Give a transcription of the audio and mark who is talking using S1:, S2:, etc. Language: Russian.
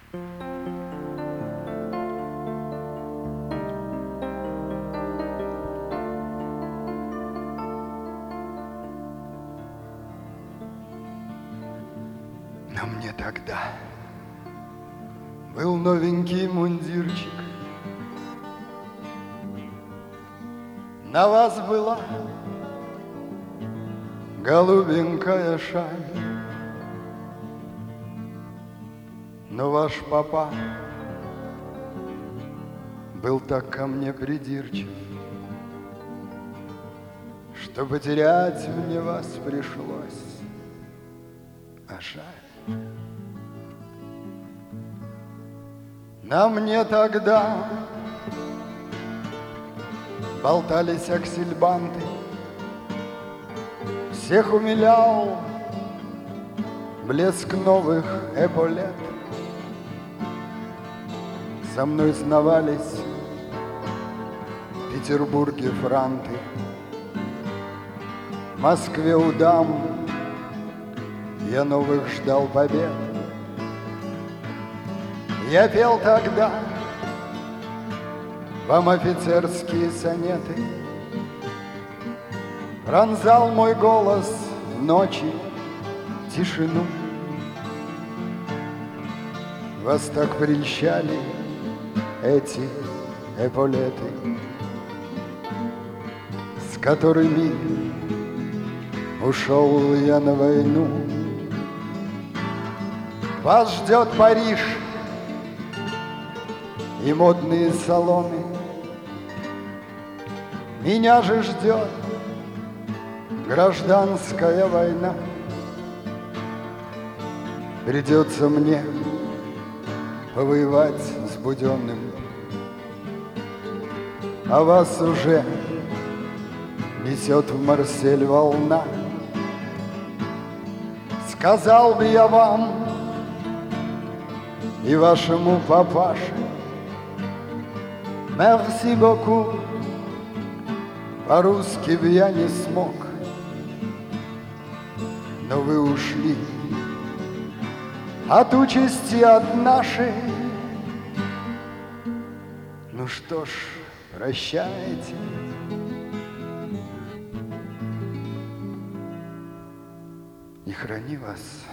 S1: Но мне тогда был новенький мундирчик, на вас была голубенькая шаль, но ваш папа был так ко мне придирчив, что потерять мне вас пришлось, а жаль. На мне тогда болтались аксельбанты, всех умилял блеск новых эполет. За мной сновались в Петербурге франты, в Москве у дам я новых ждал побед. Я пел тогда вам офицерские сонеты, пронзал мой голос в ночи тишину. Вас так прельщали эти эполеты, с которыми ушел я на войну. Вас ждет Париж и модные салоны, меня же ждет гражданская война. Придется мне повоевать с Буденным, а вас уже несет в Марсель волна. Сказал бы я вам и вашему папаше merci beaucoup, по-русски б я не смог, но вы ушли от участи от нашей. Ну что ж, прощайте. И храни вас